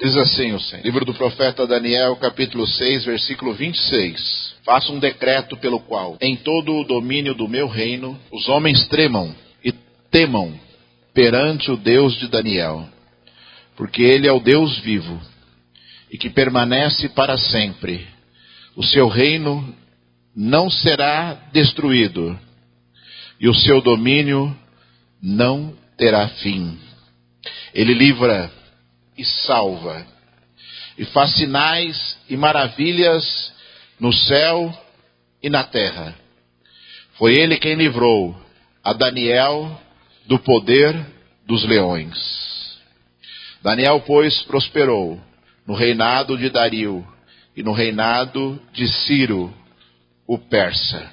Diz assim o Senhor. Livro do profeta Daniel, capítulo 6, versículo 26. Faça um decreto pelo qual, em todo o domínio do meu reino, os homens tremam e temam perante o Deus de Daniel, porque ele é o Deus vivo e que permanece para sempre. O seu reino não será destruído e o seu domínio não terá fim. Ele livra e salva, e faz sinais e maravilhas no céu e na terra. Foi ele quem livrou a Daniel do poder dos leões. Daniel, pois, prosperou no reinado de Dario e no reinado de Ciro, o persa.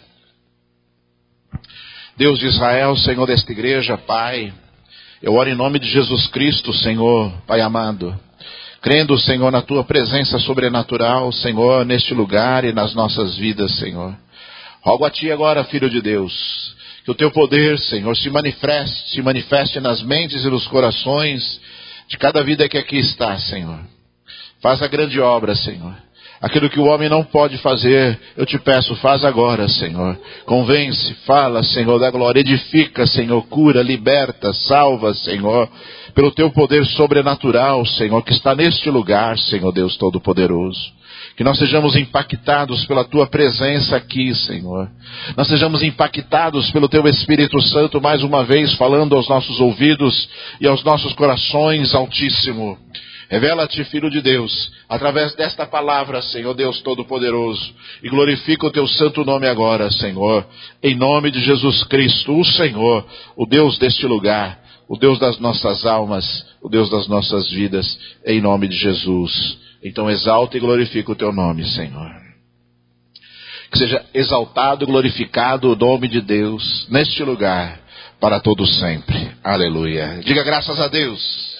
Deus de Israel, Senhor desta igreja, Pai, eu oro em nome de Jesus Cristo, Senhor, Pai amado, crendo, Senhor, na Tua presença sobrenatural, Senhor, neste lugar e nas nossas vidas, Senhor. Rogo a Ti agora, Filho de Deus, que o Teu poder, Senhor, se manifeste nas mentes e nos corações de cada vida que aqui está, Senhor. Faz a grande obra, Senhor. Aquilo que o homem não pode fazer, eu te peço, faz agora, Senhor. Convence, fala, Senhor, da glória. Edifica, Senhor, cura, liberta, salva, Senhor. Pelo teu poder sobrenatural, Senhor, que está neste lugar, Senhor Deus Todo-Poderoso. Que nós sejamos impactados pela tua presença aqui, Senhor. Nós sejamos impactados pelo teu Espírito Santo, mais uma vez, falando aos nossos ouvidos e aos nossos corações, Altíssimo. Revela-te, Filho de Deus, através desta palavra, Senhor Deus Todo-Poderoso, e glorifica o teu santo nome agora, Senhor, em nome de Jesus Cristo, o Senhor, o Deus deste lugar, o Deus das nossas almas, o Deus das nossas vidas, em nome de Jesus. Então exalta e glorifica o teu nome, Senhor. Que seja exaltado e glorificado o nome de Deus neste lugar, para todo sempre. Aleluia. Diga graças a Deus.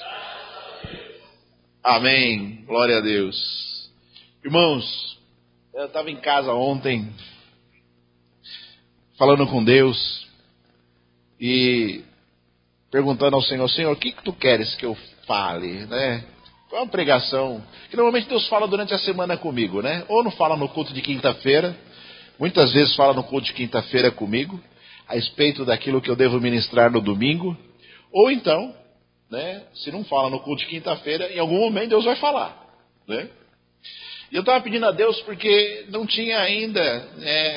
Amém, glória a Deus. Irmãos, eu estava em casa ontem, falando com Deus, e perguntando ao Senhor, Senhor, o que tu queres que eu fale, né? Foi uma pregação, que normalmente Deus fala durante a semana comigo, né? Ou não fala no culto de quinta-feira, muitas vezes fala no culto de quinta-feira comigo, a respeito daquilo que eu devo ministrar no domingo, ou então, né, se não fala no culto de quinta-feira, em algum momento Deus vai falar, né? E eu estava pedindo a Deus porque não tinha ainda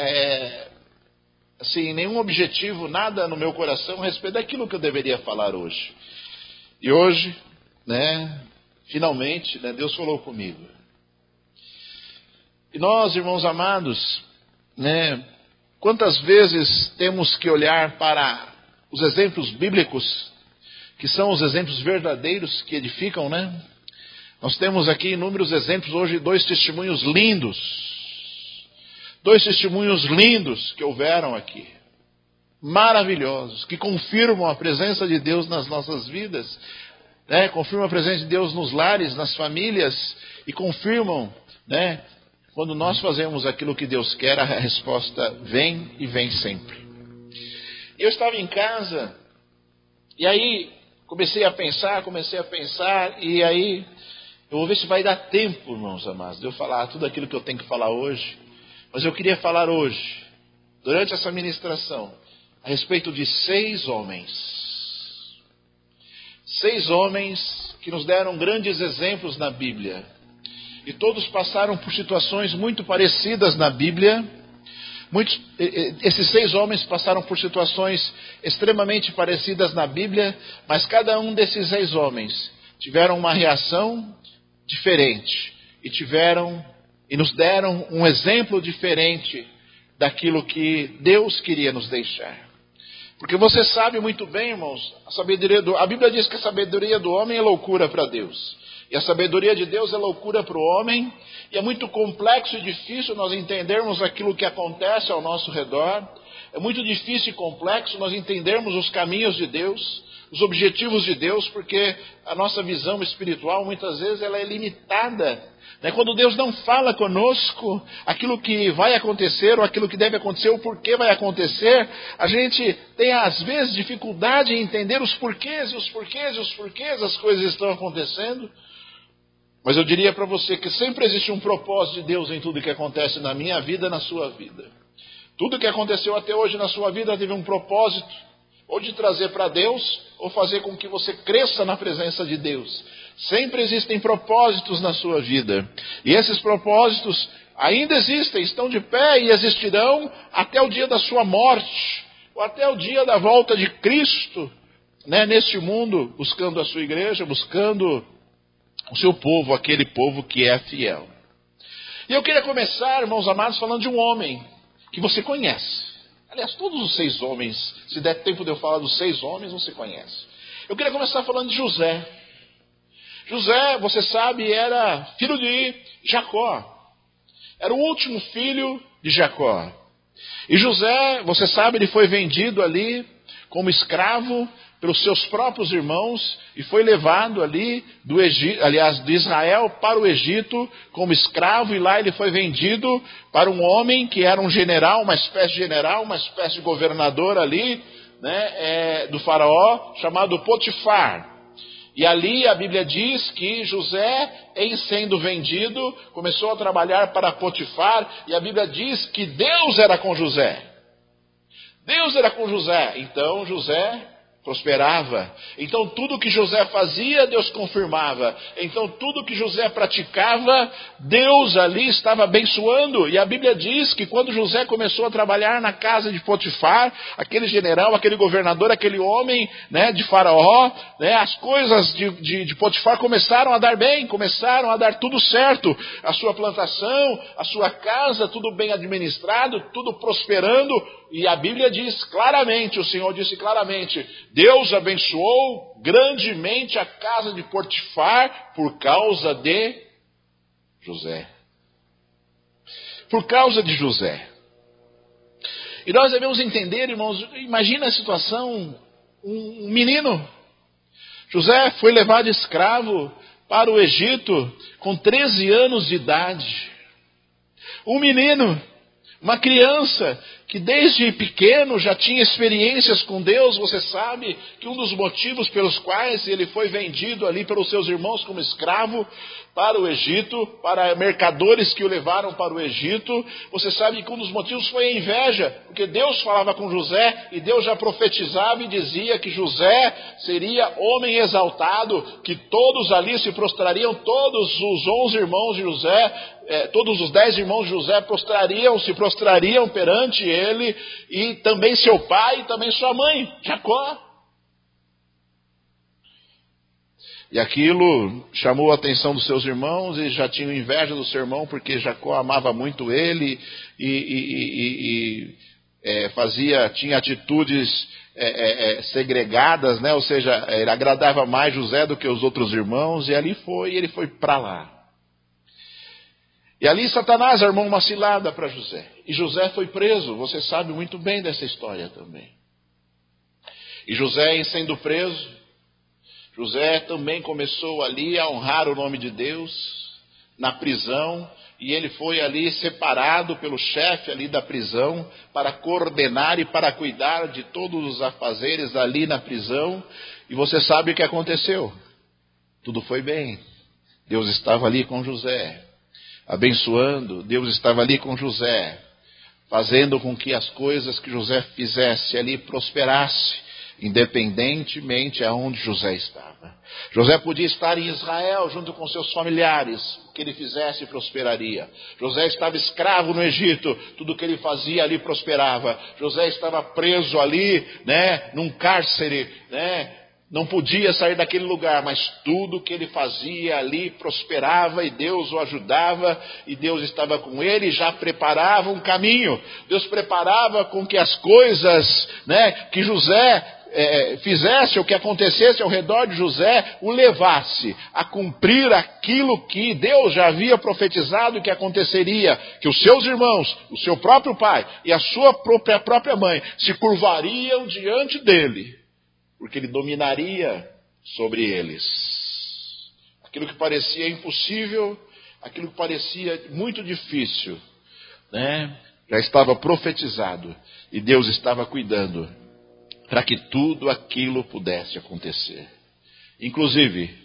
assim, nenhum objetivo, nada no meu coração a respeito daquilo que eu deveria falar hoje. E hoje, né, finalmente, né, Deus falou comigo. E nós, irmãos amados, né, quantas vezes temos que olhar para os exemplos bíblicos, que são os exemplos verdadeiros que edificam, né? Nós temos aqui inúmeros exemplos hoje, dois testemunhos lindos que houveram aqui, maravilhosos, que confirmam a presença de Deus nas nossas vidas, né? Confirmam a presença de Deus nos lares, nas famílias, e confirmam, né, quando nós fazemos aquilo que Deus quer, a resposta vem e vem sempre. Eu estava em casa, e aí comecei a pensar, e aí eu vou ver se vai dar tempo, irmãos amados, de eu falar tudo aquilo que eu tenho que falar hoje. Mas eu queria falar hoje, durante essa ministração, a respeito de 6 homens. 6 homens que nos deram grandes exemplos na Bíblia. E todos passaram por situações muito parecidas na Bíblia. Esses 6 homens passaram por situações extremamente parecidas na Bíblia, mas cada um desses 6 homens tiveram uma reação diferente e nos deram um exemplo diferente daquilo que Deus queria nos deixar. Porque você sabe muito bem, irmãos, a Bíblia diz que a sabedoria do homem é loucura para Deus. E a sabedoria de Deus é loucura para o homem, e é muito complexo e difícil nós entendermos aquilo que acontece ao nosso redor. É muito difícil e complexo nós entendermos os caminhos de Deus, os objetivos de Deus, porque a nossa visão espiritual muitas vezes ela é limitada, né? Quando Deus não fala conosco aquilo que vai acontecer, ou aquilo que deve acontecer, ou por que vai acontecer, a gente tem às vezes dificuldade em entender os porquês das coisas estão acontecendo. Mas eu diria para você que sempre existe um propósito de Deus em tudo que acontece na minha vida e na sua vida. Tudo que aconteceu até hoje na sua vida teve um propósito, ou de trazer para Deus, ou fazer com que você cresça na presença de Deus. Sempre existem propósitos na sua vida. E esses propósitos ainda existem, estão de pé e existirão até o dia da sua morte, ou até o dia da volta de Cristo, neste mundo, buscando a sua igreja, buscando o seu povo, aquele povo que é fiel. E eu queria começar, irmãos amados, falando de um homem que você conhece. Aliás, todos os 6 homens, se der tempo de eu falar dos 6 homens, você conhece. Eu queria começar falando de José. José, você sabe, era filho de Jacó. Era o último filho de Jacó. E José, você sabe, ele foi vendido ali como escravo pelos seus próprios irmãos e foi levado ali do Egito, aliás, de Israel para o Egito como escravo, e lá ele foi vendido para um homem que era um general, uma espécie de general, uma espécie de governador ali, do faraó, chamado Potifar. E ali a Bíblia diz que José, em sendo vendido, começou a trabalhar para Potifar, e a Bíblia diz que Deus era com José. Deus era com José. Então José prosperava. Então tudo que José fazia, Deus confirmava. Então tudo que José praticava, Deus ali estava abençoando. E a Bíblia diz que quando José começou a trabalhar na casa de Potifar, aquele general, aquele governador, aquele homem, de Faraó, as coisas de Potifar começaram a dar bem, começaram a dar tudo certo. A sua plantação, a sua casa, tudo bem administrado, tudo prosperando. E a Bíblia diz claramente, o Senhor disse claramente, Deus abençoou grandemente a casa de Potifar por causa de José. Por causa de José. E nós devemos entender, irmãos, imagina a situação, um menino. José foi levado escravo para o Egito com 13 anos de idade. Um menino, uma criança que desde pequeno já tinha experiências com Deus. Você sabe que um dos motivos pelos quais ele foi vendido ali pelos seus irmãos como escravo para o Egito, para mercadores que o levaram para o Egito, você sabe que um dos motivos foi a inveja, porque Deus falava com José e Deus já profetizava e dizia que José seria homem exaltado, que todos ali se prostrariam, todos os 11 irmãos de José, todos os 10 irmãos de José se prostrariam perante ele, e também seu pai e também sua mãe, Jacó. E aquilo chamou a atenção dos seus irmãos, e já tinham inveja do seu irmão, porque Jacó amava muito ele, tinha atitudes segregadas, ou seja, ele agradava mais José do que os outros irmãos, e ele foi para lá. E ali Satanás armou uma cilada para José. E José foi preso. Você sabe muito bem dessa história também. E José, sendo preso, José também começou ali a honrar o nome de Deus na prisão. E ele foi ali separado pelo chefe ali da prisão para coordenar e para cuidar de todos os afazeres ali na prisão. E você sabe o que aconteceu? Tudo foi bem. Deus estava ali com José, abençoando. Deus estava ali com José, fazendo com que as coisas que José fizesse ali prosperasse, independentemente aonde José estava. José podia estar em Israel junto com seus familiares, o que ele fizesse prosperaria. José estava escravo no Egito, tudo que ele fazia ali prosperava. José estava preso ali, num cárcere, não podia sair daquele lugar, mas tudo que ele fazia ali prosperava, e Deus o ajudava, e Deus estava com ele, e já preparava um caminho. Deus preparava com que as coisas, que José fizesse, ou que acontecesse ao redor de José, o levasse a cumprir aquilo que Deus já havia profetizado que aconteceria, que os seus irmãos, o seu próprio pai e a sua própria mãe se curvariam diante dele, porque ele dominaria sobre eles. Aquilo que parecia impossível, aquilo que parecia muito difícil, já estava profetizado, e Deus estava cuidando para que tudo aquilo pudesse acontecer. Inclusive,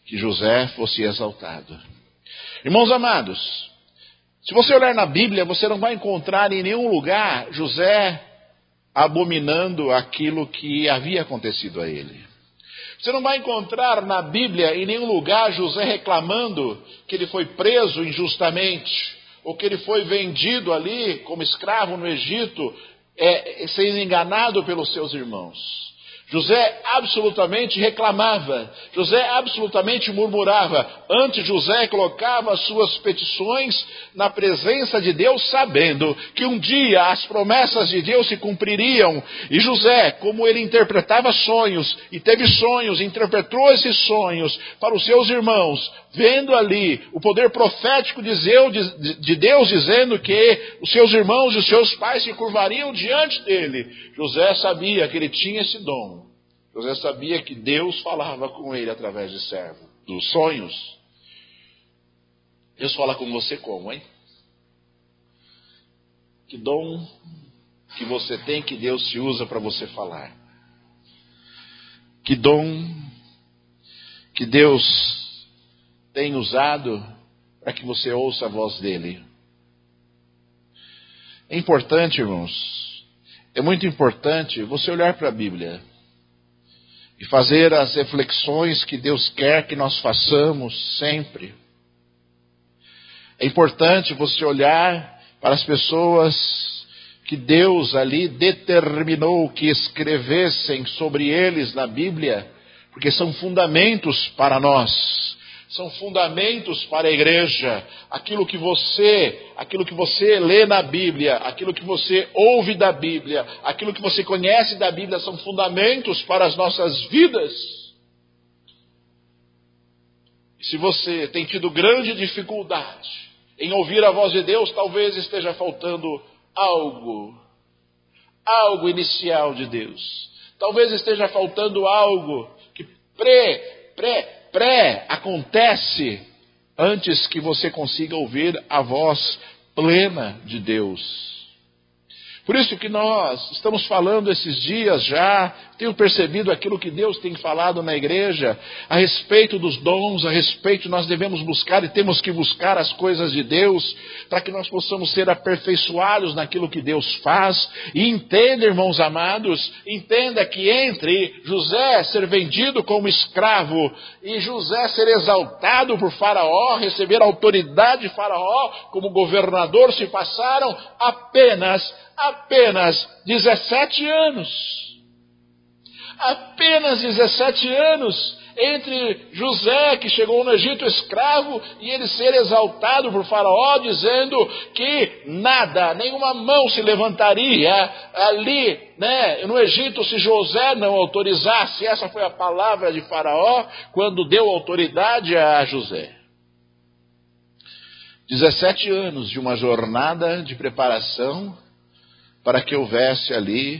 que José fosse exaltado. Irmãos amados, se você olhar na Bíblia, você não vai encontrar em nenhum lugar José abominando aquilo que havia acontecido a ele. Você não vai encontrar na Bíblia em nenhum lugar José reclamando que ele foi preso injustamente, ou que ele foi vendido ali como escravo no Egito, sendo enganado pelos seus irmãos. José absolutamente reclamava, José absolutamente murmurava. Antes, José colocava as suas petições na presença de Deus, sabendo que um dia as promessas de Deus se cumpririam. E José, como ele interpretava sonhos, e teve sonhos, interpretou esses sonhos para os seus irmãos, vendo ali o poder profético de Deus, dizendo que os seus irmãos e os seus pais se curvariam diante dele, José sabia que ele tinha esse dom. José sabia que Deus falava com ele através de servo, dos sonhos. Deus fala com você como, hein? Que dom que você tem que Deus te usa para você falar? Que dom que Deus tem usado para que você ouça a voz dele? É importante, irmãos, é muito importante você olhar para a Bíblia e fazer as reflexões que Deus quer que nós façamos sempre. É importante você olhar para as pessoas que Deus ali determinou que escrevessem sobre eles na Bíblia, porque são fundamentos para nós. São fundamentos para a igreja. Aquilo que você lê na Bíblia, aquilo que você ouve da Bíblia, aquilo que você conhece da Bíblia são fundamentos para as nossas vidas. E se você tem tido grande dificuldade em ouvir a voz de Deus, talvez esteja faltando algo inicial de Deus. Talvez esteja faltando algo que acontece antes que você consiga ouvir a voz plena de Deus. Por isso que nós estamos falando esses dias já, tenho percebido aquilo que Deus tem falado na igreja, a respeito dos dons, a respeito nós devemos buscar e temos que buscar as coisas de Deus, para que nós possamos ser aperfeiçoados naquilo que Deus faz. E entenda, irmãos amados, entenda que entre José ser vendido como escravo e José ser exaltado por Faraó, receber a autoridade de Faraó como governador, se passaram apenas 17 anos. Apenas 17 anos entre José, que chegou no Egito escravo, e ele ser exaltado por Faraó, dizendo que nenhuma mão se levantaria ali, no Egito, se José não autorizasse. Essa foi a palavra de Faraó quando deu autoridade a José. 17 anos de uma jornada de preparação para que houvesse ali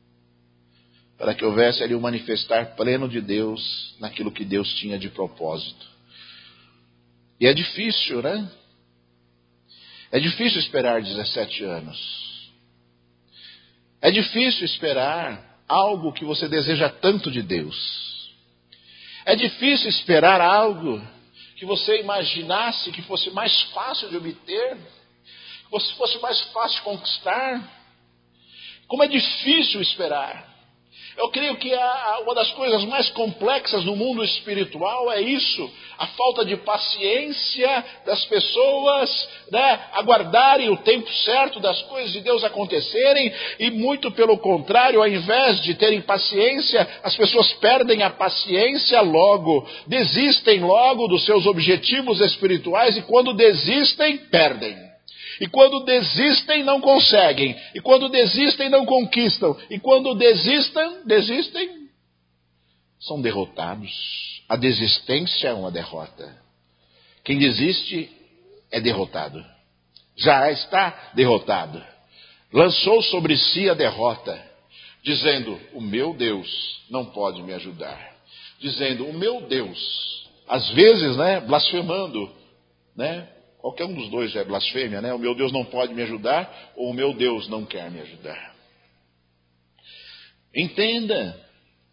o manifestar pleno de Deus naquilo que Deus tinha de propósito. E é difícil, né? É difícil esperar 17 anos. É difícil esperar algo que você deseja tanto de Deus. É difícil esperar algo que você imaginasse que fosse mais fácil de obter, que fosse mais fácil de conquistar. Como é difícil esperar. Eu creio que uma das coisas mais complexas no mundo espiritual é isso, a falta de paciência das pessoas, aguardarem o tempo certo das coisas de Deus acontecerem, e muito pelo contrário, ao invés de terem paciência, as pessoas perdem a paciência logo, desistem logo dos seus objetivos espirituais, e quando desistem, perdem. E quando desistem, não conseguem. E quando desistem, não conquistam. E quando desistem, são derrotados. A desistência é uma derrota. Quem desiste é derrotado. Já está derrotado. Lançou sobre si a derrota, dizendo: o meu Deus não pode me ajudar. Dizendo: o meu Deus, às vezes, blasfemando, qualquer um dos dois é blasfêmia, O meu Deus não pode me ajudar, ou o meu Deus não quer me ajudar. Entenda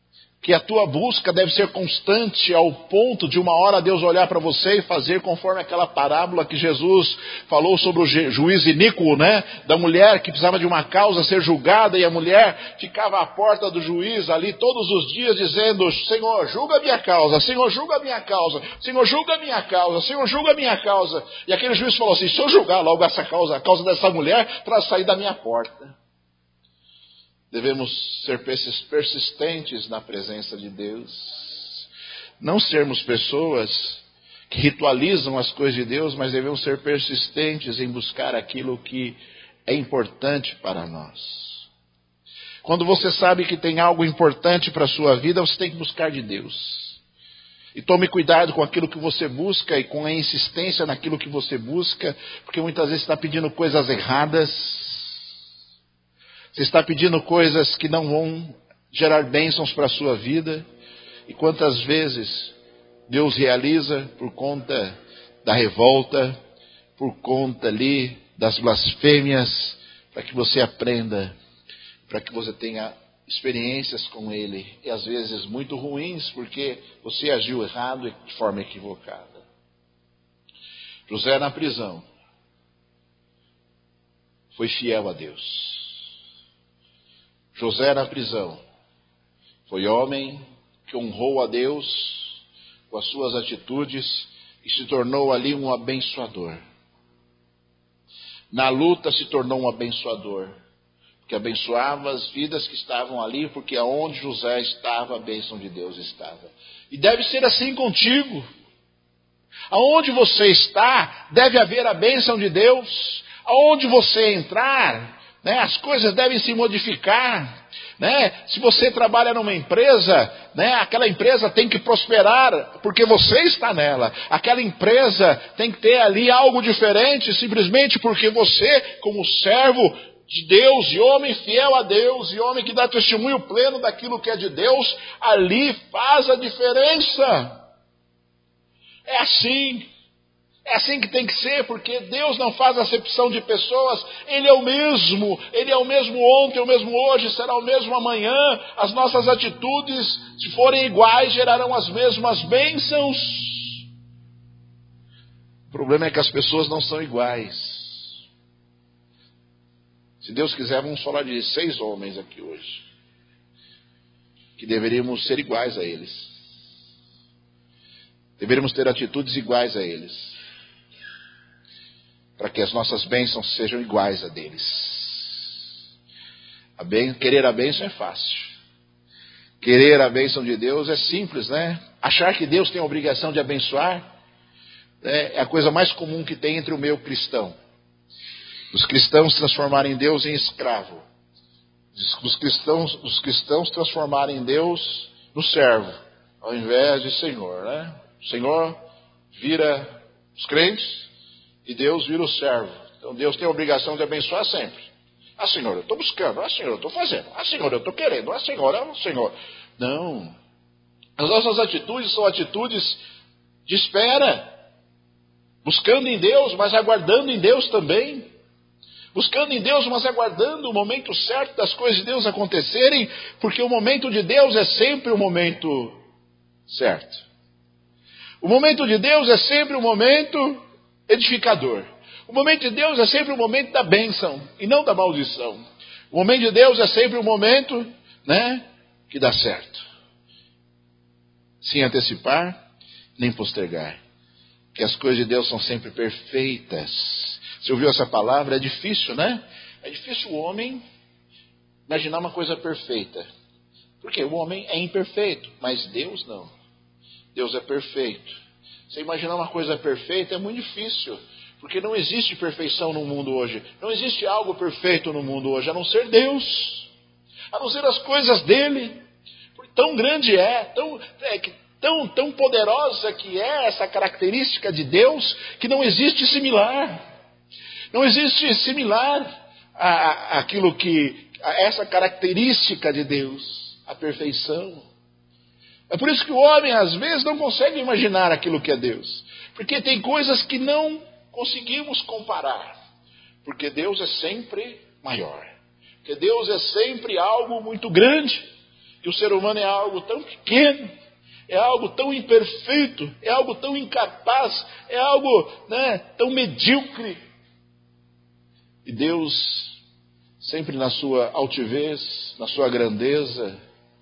que a tua busca deve ser constante ao ponto de uma hora Deus olhar para você e fazer conforme aquela parábola que Jesus falou sobre o juiz iníquo, né? Da mulher que precisava de uma causa ser julgada, e a mulher ficava à porta do juiz ali todos os dias dizendo: Senhor, julga a minha causa, Senhor, julga a minha causa, Senhor, julga a minha causa, Senhor, julga a minha causa. E aquele juiz falou assim: se eu julgar logo essa causa, a causa dessa mulher, para sair da minha porta. Devemos ser persistentes na presença de Deus. Não sermos pessoas que ritualizam as coisas de Deus, mas devemos ser persistentes em buscar aquilo que é importante para nós. Quando você sabe que tem algo importante para a sua vida, você tem que buscar de Deus. E tome cuidado com aquilo que você busca e com a insistência naquilo que você busca, porque muitas vezes você está pedindo coisas erradas. Você está pedindo coisas que não vão gerar bênçãos para a sua vida. E quantas vezes Deus realiza por conta da revolta, por conta ali das blasfêmias, para que você aprenda, para que você tenha experiências com Ele. E às vezes muito ruins, porque você agiu errado e de forma equivocada. José na prisão foi fiel a Deus. José na prisão foi homem que honrou a Deus com as suas atitudes e se tornou ali um abençoador. Na luta se tornou um abençoador, porque abençoava as vidas que estavam ali, porque aonde José estava, a bênção de Deus estava. E deve ser assim contigo. Aonde você está, deve haver a bênção de Deus. Aonde você entrar, né, as coisas devem se modificar, né? Se você trabalha numa empresa, né, aquela empresa tem que prosperar porque você está nela. Aquela empresa tem que ter ali algo diferente simplesmente porque você, como servo de Deus e homem fiel a Deus e homem que dá testemunho pleno daquilo que é de Deus, ali faz a diferença. É assim. É assim que tem que ser, porque Deus não faz acepção de pessoas. Ele é o mesmo ontem, o mesmo hoje, será o mesmo amanhã. As nossas atitudes, se forem iguais, gerarão as mesmas bênçãos. O problema é que as pessoas não são iguais. Se Deus quiser, vamos falar de 6 homens aqui hoje, que deveríamos ser iguais a eles. Deveríamos ter atitudes iguais a eles, para que as nossas bênçãos sejam iguais a deles. Querer a bênção é fácil. Querer a bênção de Deus é simples, né? Achar que Deus tem a obrigação de abençoar, né, é a coisa mais comum que tem entre o meio cristão. Os cristãos transformarem Deus em escravo. Os cristãos transformarem Deus no servo, ao invés de Senhor, né? O Senhor vira os crentes e Deus vira o servo. Então Deus tem a obrigação de abençoar sempre. Ah, Senhor, eu estou buscando. Ah, Senhor, eu estou fazendo. Ah, Senhor, eu estou querendo. Ah, Senhor. Não. As nossas atitudes são atitudes de espera. Buscando em Deus, mas aguardando em Deus também. Buscando em Deus, mas aguardando o momento certo das coisas de Deus acontecerem, porque o momento de Deus é sempre o momento certo. O momento de Deus é sempre o momento edificador. O momento de Deus é sempre o momento da bênção e não da maldição. O momento de Deus é sempre o momento, né, que dá certo. Sem antecipar, nem postergar. Que as coisas de Deus são sempre perfeitas. Você ouviu essa palavra? É difícil, né? É difícil o homem imaginar uma coisa perfeita. Porque o homem é imperfeito, mas Deus não. Deus é perfeito. Você imaginar uma coisa perfeita é muito difícil, porque não existe perfeição no mundo hoje. Não existe algo perfeito no mundo hoje, a não ser Deus. A não ser as coisas dele. Tão grande tão poderosa que é essa característica de Deus, que não existe similar. Não existe similar a essa característica de Deus, a perfeição. É por isso que o homem, às vezes, não consegue imaginar aquilo que é Deus. Porque tem coisas que não conseguimos comparar. Porque Deus é sempre maior. Porque Deus é sempre algo muito grande. que o ser humano é algo tão pequeno, é algo tão imperfeito, é algo tão incapaz, é algo, tão medíocre. E Deus, sempre na sua altivez, na sua grandeza,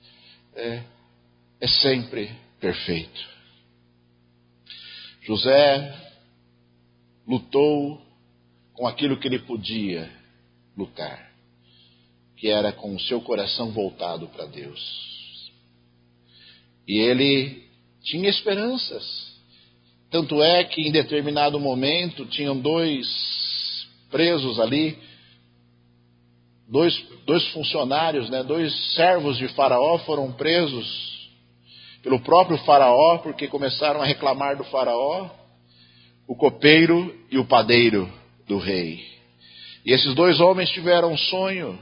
é sempre perfeito. José lutou com aquilo que ele podia lutar, que era com o seu coração voltado para Deus. E ele tinha esperanças. Tanto é que em determinado momento tinham 2 presos ali, dois funcionários, 2 servos de Faraó foram presos pelo próprio Faraó, porque começaram a reclamar do Faraó, o copeiro e o padeiro do rei. E esses 2 homens tiveram um sonho,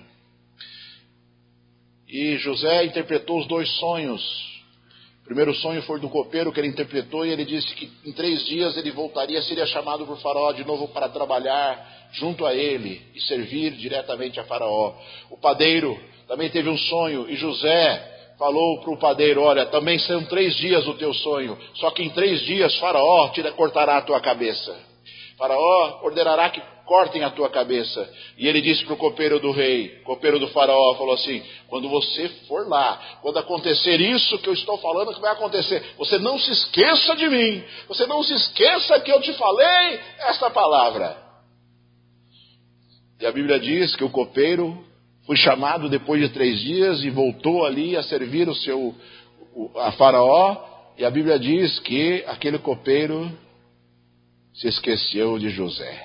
e José interpretou os 2 sonhos. O primeiro sonho foi do copeiro, que ele interpretou, e ele disse que em 3 dias ele voltaria, seria chamado por Faraó de novo para trabalhar junto a ele e servir diretamente a Faraó. O padeiro também teve um sonho, e José falou para o padeiro: olha, também são 3 dias o teu sonho, só que em 3 dias Faraó cortará a tua cabeça. Faraó ordenará que cortem a tua cabeça. E ele disse para o copeiro do rei, copeiro do Faraó, falou assim: quando você for lá, quando acontecer isso que eu estou falando que vai acontecer, você não se esqueça de mim, você não se esqueça que eu te falei esta palavra. E a Bíblia diz que o copeiro foi chamado depois de 3 dias e voltou ali a servir a Faraó, e a Bíblia diz que aquele copeiro se esqueceu de José.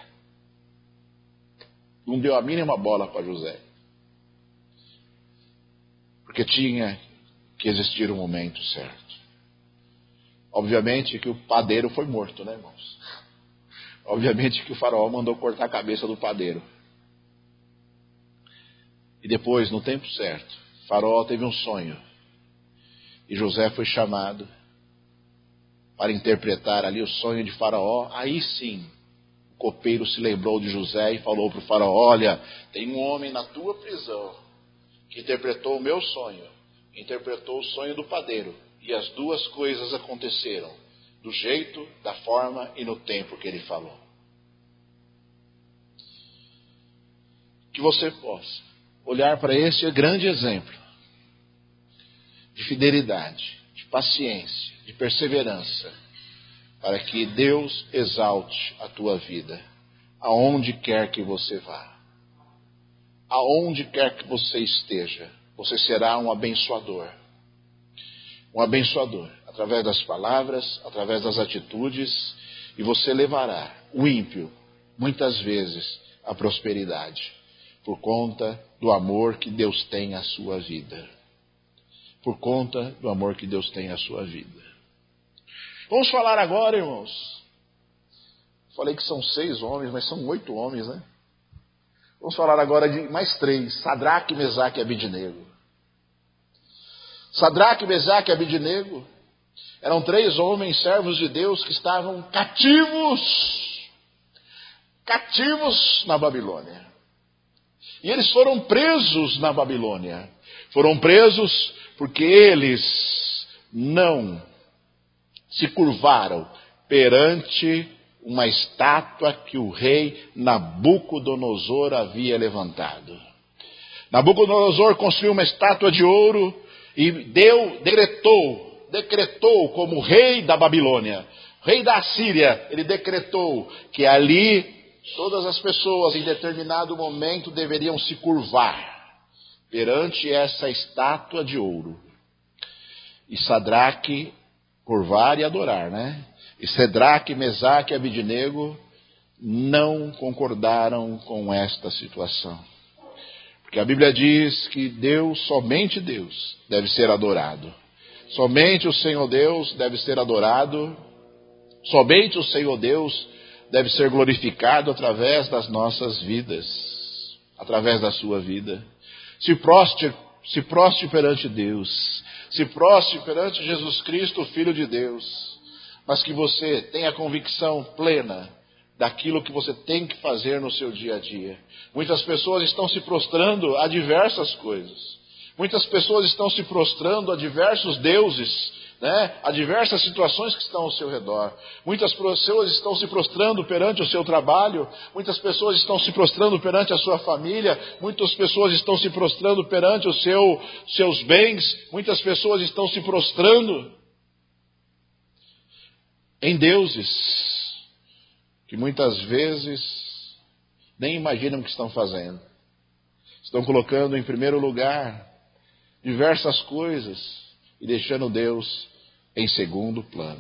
Não deu a mínima bola para José. Porque tinha que existir um momento certo. Obviamente que o padeiro foi morto, irmãos? Obviamente que o Faraó mandou cortar a cabeça do padeiro. E depois, no tempo certo, o Faraó teve um sonho. E José foi chamado para interpretar ali o sonho de Faraó. Aí sim, o copeiro se lembrou de José e falou para o Faraó: olha, tem um homem na tua prisão que interpretou o meu sonho, interpretou o sonho do padeiro, e as 2 coisas aconteceram do jeito, da forma e no tempo que ele falou. Que você possa olhar para esse grande exemplo de fidelidade, de paciência, de perseverança, para que Deus exalte a tua vida, aonde quer que você vá. Aonde quer que você esteja, você será um abençoador. Um abençoador, através das palavras, através das atitudes, e você levará o ímpio, muitas vezes, à prosperidade, por conta do amor que Deus tem à sua vida. Por conta do amor que Deus tem à sua vida. Vamos falar agora, irmãos. Falei que são 6 homens, mas são 8 homens, Vamos falar agora de mais 3, Sadraque, Mesaque e Abidnego. Sadraque, Mesaque e Abidnego eram 3 homens servos de Deus que estavam cativos na Babilônia. E eles foram presos na Babilônia. Foram presos porque eles não se curvaram perante uma estátua que o rei Nabucodonosor havia levantado. Nabucodonosor construiu uma estátua de ouro e decretou como rei da Babilônia, rei da Assíria, ele decretou que ali todas as pessoas em determinado momento deveriam se curvar perante essa estátua de ouro. E Sadraque curvar e adorar, E Sadraque, Mesaque e Abidnego não concordaram com esta situação. Porque a Bíblia diz que Deus, somente Deus, deve ser adorado. Somente o Senhor Deus deve ser adorado. Somente o Senhor Deus deve ser glorificado através das nossas vidas. Através da sua vida. Se prostre perante Deus. Se prostre perante Jesus Cristo, o Filho de Deus. Mas que você tenha convicção plena daquilo que você tem que fazer no seu dia a dia. Muitas pessoas estão se prostrando a diversas coisas. Muitas pessoas estão se prostrando a diversos deuses, né? A diversas situações que estão ao seu redor. Muitas pessoas estão se prostrando perante o seu trabalho. Muitas pessoas estão se prostrando perante a sua família. Muitas pessoas estão se prostrando perante os seus bens. Muitas pessoas estão se prostrando em deuses que muitas vezes nem imaginam o que estão fazendo. Estão colocando em primeiro lugar diversas coisas e deixando Deus em segundo plano.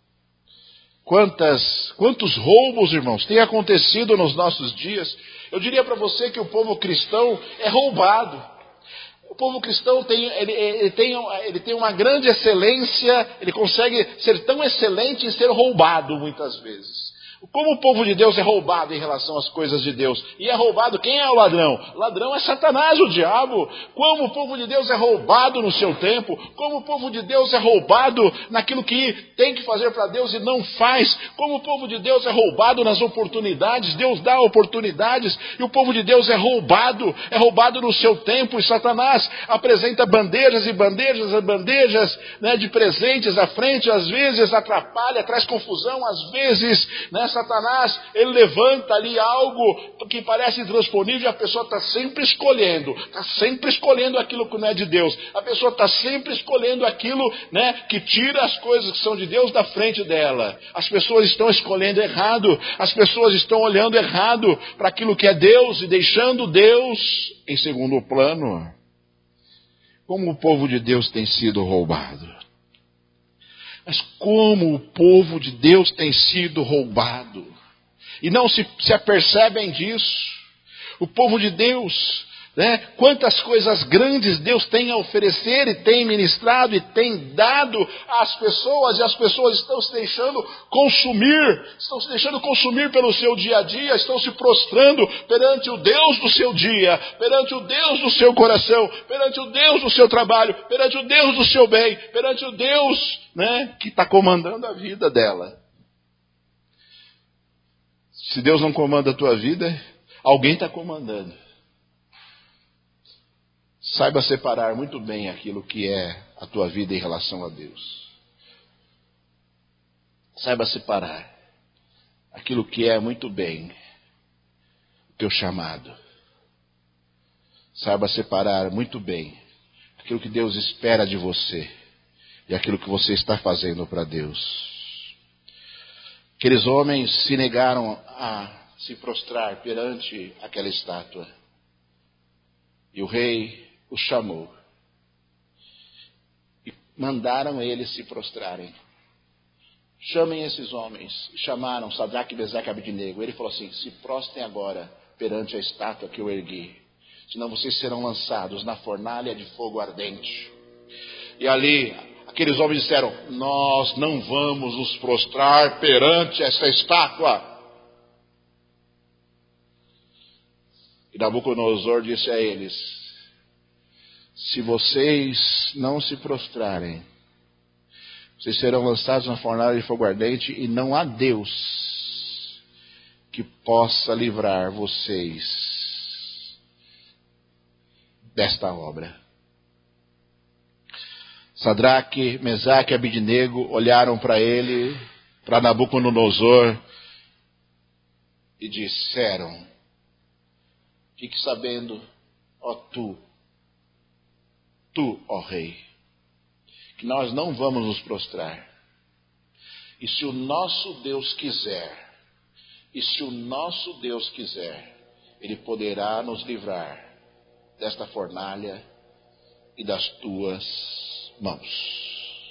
Quantos roubos, irmãos, têm acontecido nos nossos dias? Eu diria para você que o povo cristão é roubado. O povo cristão ele tem uma grande excelência, ele consegue ser tão excelente em ser roubado muitas vezes. Como o povo de Deus é roubado em relação às coisas de Deus. E é roubado, quem é o ladrão? O ladrão é Satanás, o diabo. Como o povo de Deus é roubado no seu tempo. Como o povo de Deus é roubado naquilo que tem que fazer para Deus e não faz. Como o povo de Deus é roubado nas oportunidades. Deus dá oportunidades e o povo de Deus é roubado no seu tempo. E Satanás apresenta bandejas e bandejas e bandejas, né, de presentes à frente. Às vezes atrapalha, traz confusão. Às vezes, né, Satanás, ele levanta ali algo que parece intransponível e a pessoa está sempre escolhendo aquilo que não é de Deus. A pessoa está sempre escolhendo aquilo, né, que tira as coisas que são de Deus da frente dela. As pessoas estão escolhendo errado, as pessoas estão olhando errado para aquilo que é Deus e deixando Deus em segundo plano. Como o povo de Deus tem sido roubado. Mas como o povo de Deus tem sido roubado. E não se apercebem disso. O povo de Deus, né? Quantas coisas grandes Deus tem a oferecer e tem ministrado e tem dado às pessoas. E as pessoas estão se deixando consumir pelo seu dia a dia. Estão se prostrando perante o Deus do seu dia, perante o Deus do seu coração, perante o Deus do seu trabalho, perante o Deus do seu bem, perante o Deus, né, que está comandando a vida dela. Se Deus não comanda a tua vida, alguém está comandando. Saiba separar muito bem aquilo que é a tua vida em relação a Deus. Saiba separar aquilo que é muito bem o teu chamado. Saiba separar muito bem aquilo que Deus espera de você e aquilo que você está fazendo para Deus. Aqueles homens se negaram a se prostrar perante aquela estátua. E o rei os chamou. E mandaram eles se prostrarem. Chamem esses homens. Chamaram Sadraque, Mesaque e Abednego. Ele falou assim: se prostrem agora perante a estátua que eu ergui. Senão vocês serão lançados na fornalha de fogo ardente. E ali, aqueles homens disseram: nós não vamos nos prostrar perante essa estátua. E Nabucodonosor disse a eles: se vocês não se prostrarem, vocês serão lançados na fornalha de fogo ardente, e não há Deus que possa livrar vocês desta obra. Sadraque, Mesaque e Abednego olharam para ele, para Nabucodonosor, e disseram: fique sabendo, ó tu, ó rei, que nós não vamos nos prostrar. E se o nosso Deus quiser, Ele poderá nos livrar desta fornalha e das tuas mãos.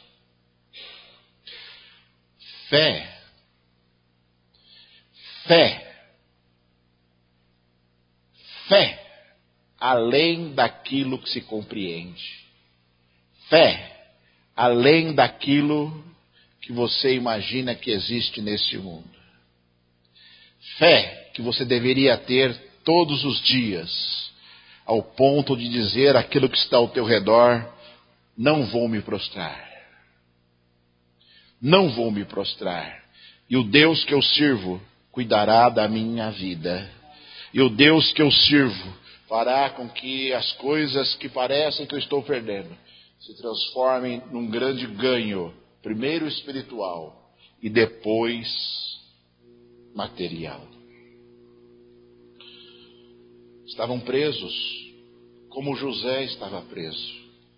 Fé, além daquilo que se compreende. Fé, além daquilo que você imagina que existe neste mundo. Fé que você deveria ter todos os dias, ao ponto de dizer aquilo que está ao teu redor: não vou me prostrar. Não vou me prostrar. E o Deus que eu sirvo cuidará da minha vida. E o Deus que eu sirvo fará com que as coisas que parecem que eu estou perdendo se transformem num grande ganho, primeiro espiritual e depois material. Estavam presos, como José estava preso.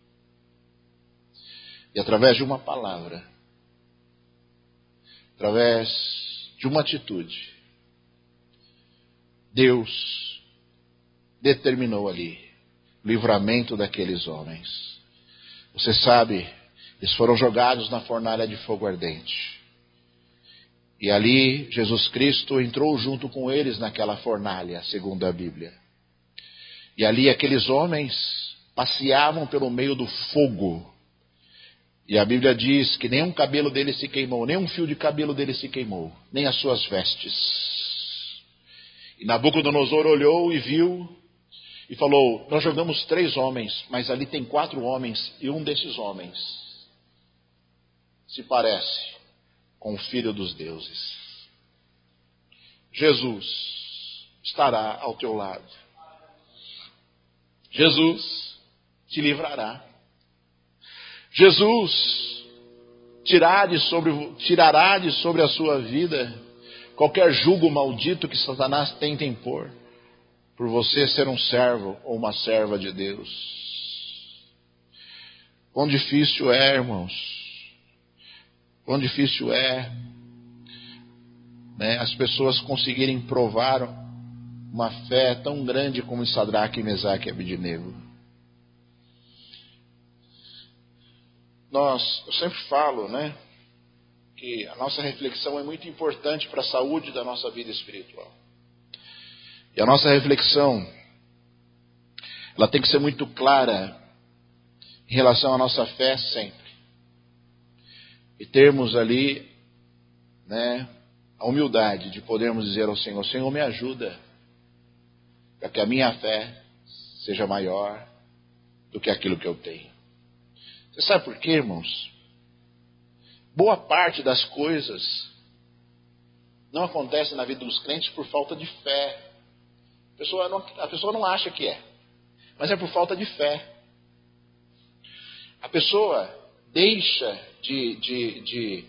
E através de uma palavra, através de uma atitude, Deus determinou ali o livramento daqueles homens. Você sabe, eles foram jogados na fornalha de fogo ardente. E ali Jesus Cristo entrou junto com eles naquela fornalha, segundo a Bíblia. E ali aqueles homens passeavam pelo meio do fogo. E a Bíblia diz que nenhum cabelo dele se queimou, nem um fio de cabelo dele se queimou, nem as suas vestes. E Nabucodonosor olhou e viu e falou: nós jogamos 3 homens, mas ali tem 4 homens, e um desses homens se parece com o Filho dos deuses. Jesus estará ao teu lado. Jesus te livrará. Jesus tirará de sobre a sua vida qualquer jugo maldito que Satanás tente impor, por você ser um servo ou uma serva de Deus. Quão difícil é, irmãos, quão difícil é, né, as pessoas conseguirem provar uma fé tão grande como em Sadraque, Mesaque e Abednego. Eu sempre falo, né, que a nossa reflexão é muito importante para a saúde da nossa vida espiritual. E a nossa reflexão, ela tem que ser muito clara em relação à nossa fé sempre. E termos ali, né, a humildade de podermos dizer ao Senhor: Senhor, me ajuda, para que a minha fé seja maior do que aquilo que eu tenho. Você sabe por quê, irmãos? Boa parte das coisas não acontece na vida dos crentes por falta de fé. A pessoa não acha que é, mas é por falta de fé. A pessoa deixa de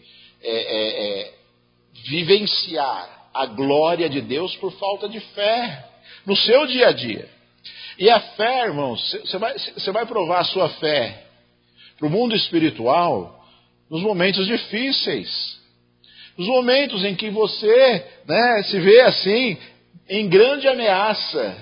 vivenciar a glória de Deus por falta de fé no seu dia a dia. E a fé, irmãos, você vai provar a sua fé para o mundo espiritual nos momentos difíceis, nos momentos em que você, né, se vê assim em grande ameaça,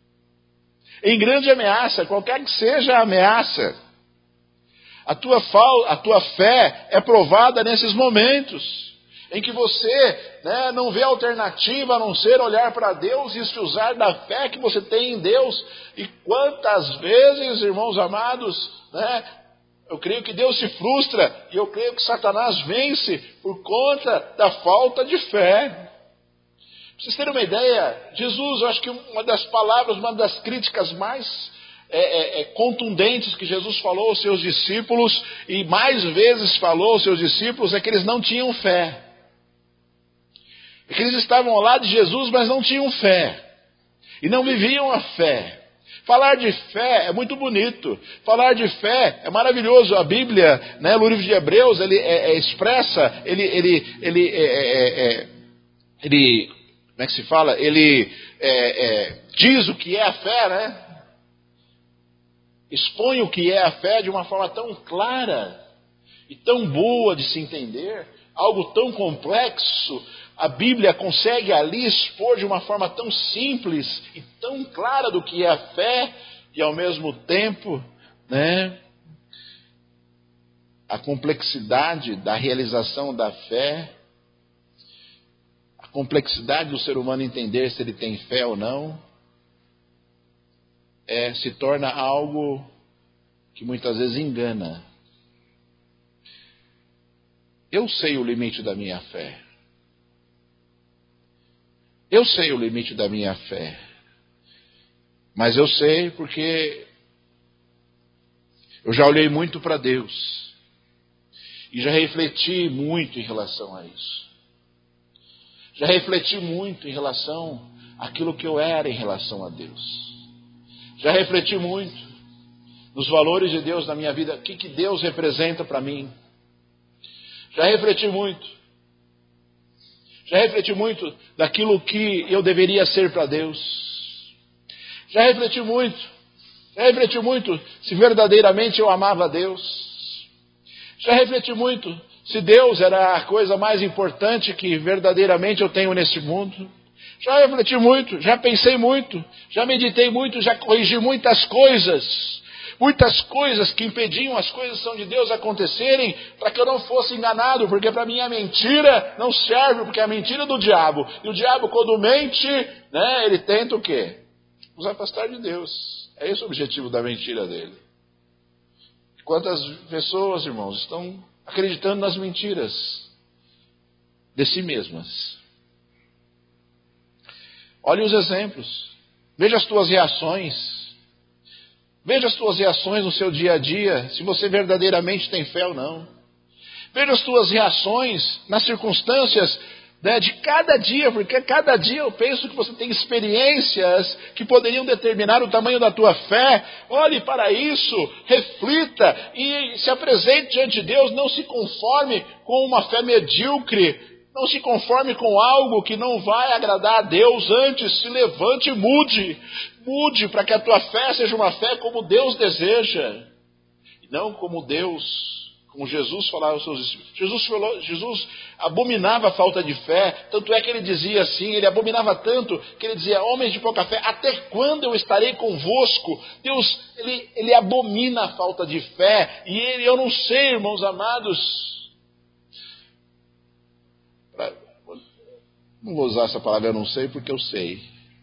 qualquer que seja a ameaça. A tua fé é provada nesses momentos em que você, né, não vê alternativa a não ser olhar para Deus e se usar da fé que você tem em Deus. E quantas vezes, irmãos amados, né, eu creio que Deus se frustra e eu creio que Satanás vence por conta da falta de fé. Para vocês terem uma ideia, Jesus, eu acho que uma das críticas mais contundentes que Jesus falou aos seus discípulos, e mais vezes falou aos seus discípulos, é que eles não tinham fé. É que eles estavam ao lado de Jesus, mas não tinham fé. E não viviam a fé. Falar de fé é muito bonito. Falar de fé é maravilhoso. A Bíblia, né, no livro de Hebreus, ele expressa, como é que se fala? Ele diz o que é a fé, né? Expõe o que é a fé de uma forma tão clara e tão boa de se entender, algo tão complexo. A Bíblia consegue ali expor de uma forma tão simples e tão clara do que é a fé, e ao mesmo tempo, né, a complexidade da realização da fé, a complexidade do ser humano entender se ele tem fé ou não, se torna algo que muitas vezes engana. Eu sei o limite da minha fé. Eu sei o limite da minha fé. Mas eu sei porque eu já olhei muito para Deus. E já refleti muito em relação a isso. Já refleti muito em relação àquilo que eu era em relação a Deus. Já refleti muito nos valores de Deus na minha vida. O que Deus representa para mim? Já refleti muito. Já refleti muito daquilo que eu deveria ser para Deus. Já refleti muito. Já refleti muito se verdadeiramente eu amava a Deus. Já refleti muito se Deus era a coisa mais importante que verdadeiramente eu tenho nesse mundo. Já refleti muito, já pensei muito, já meditei muito, já corrigi muitas coisas. Muitas coisas que impediam as coisas que são de Deus acontecerem, para que eu não fosse enganado, porque para mim a mentira não serve, porque é a mentira é do diabo. E o diabo, quando mente, né, ele tenta o quê? Nos afastar de Deus. É esse o objetivo da mentira dele. Quantas pessoas, irmãos, estão acreditando nas mentiras de si mesmas? Olhe os exemplos. Veja as tuas reações. Veja as tuas reações no seu dia a dia, se você verdadeiramente tem fé ou não. Veja as tuas reações nas circunstâncias, né, de cada dia, porque cada dia eu penso que você tem experiências que poderiam determinar o tamanho da tua fé. Olhe para isso, reflita e se apresente diante de Deus. Não se conforme com uma fé medíocre. Não se conforme com algo que não vai agradar a Deus. Antes, se levante e mude. Mude para que a tua fé seja uma fé como Deus deseja. E não como como Jesus falava aos seus discípulos. Jesus abominava a falta de fé. Tanto é que ele dizia assim, ele abominava tanto, que ele dizia: homens de pouca fé, até quando eu estarei convosco? Deus, ele abomina a falta de fé. E eu não sei, irmãos amados, não vou usar essa palavra, eu não sei, porque eu sei.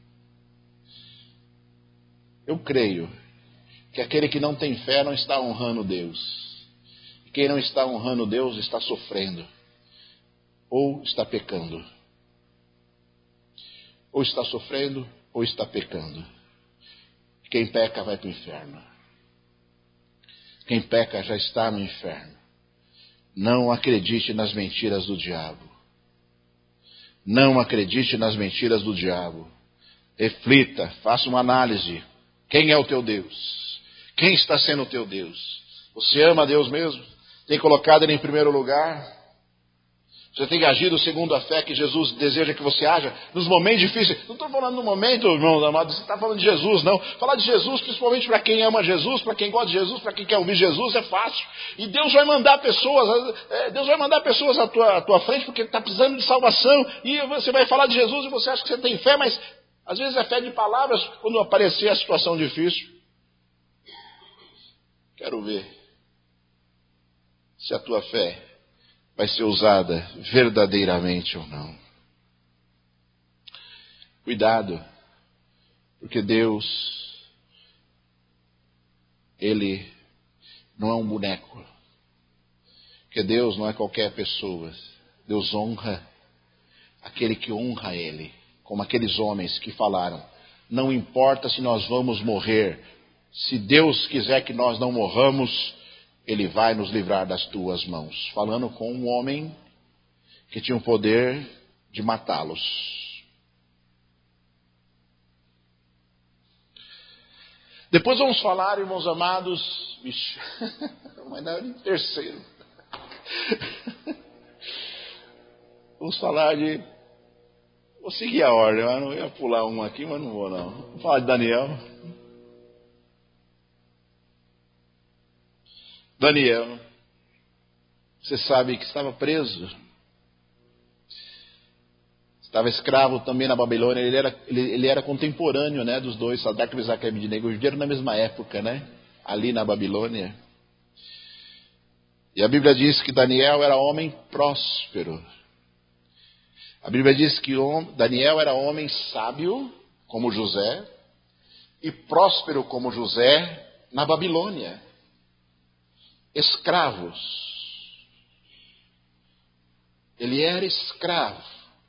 Eu creio que aquele que não tem fé não está honrando Deus. E quem não está honrando Deus está sofrendo. Ou está pecando. Ou está sofrendo, ou está pecando. Quem peca vai para o inferno. Quem peca já está no inferno. Não acredite nas mentiras do diabo. Não acredite nas mentiras do diabo. Reflita, faça uma análise. Quem é o teu Deus? Quem está sendo o teu Deus? Você ama a Deus mesmo? Tem colocado Ele em primeiro lugar? Você tem agido segundo a fé que Jesus deseja que você haja nos momentos difíceis? Não estou falando no momento, irmão amado, você está falando de Jesus, não. Falar de Jesus, principalmente para quem ama Jesus, para quem gosta de Jesus, para quem quer ouvir Jesus, é fácil. E Deus vai mandar pessoas à tua frente, porque está precisando de salvação. E você vai falar de Jesus e você acha que você tem fé, mas às vezes é fé de palavras quando aparecer a situação difícil. Quero ver se a tua fé vai ser usada verdadeiramente ou não. Cuidado, porque Deus, Ele não é um boneco. Porque Deus não é qualquer pessoa. Deus honra aquele que honra Ele. Como aqueles homens que falaram: não importa se nós vamos morrer, se Deus quiser que nós não morramos, Ele vai nos livrar das tuas mãos. Falando com um homem que tinha o poder de matá-los. Depois vamos falar, irmãos amados, mas não, em terceiro. Vamos falar de... Vou seguir a ordem, eu não ia pular uma aqui, mas não vou não. Vamos falar de Daniel. Daniel, você sabe que estava preso. Estava escravo também na Babilônia. Ele era contemporâneo, né, dos dois, Sadraque, Mesaque e Abednego. Viveram na mesma época, né, ali na Babilônia. E a Bíblia diz que Daniel era homem próspero. A Bíblia diz que Daniel era homem sábio, como José, e próspero como José na Babilônia. Escravos. Ele era escravo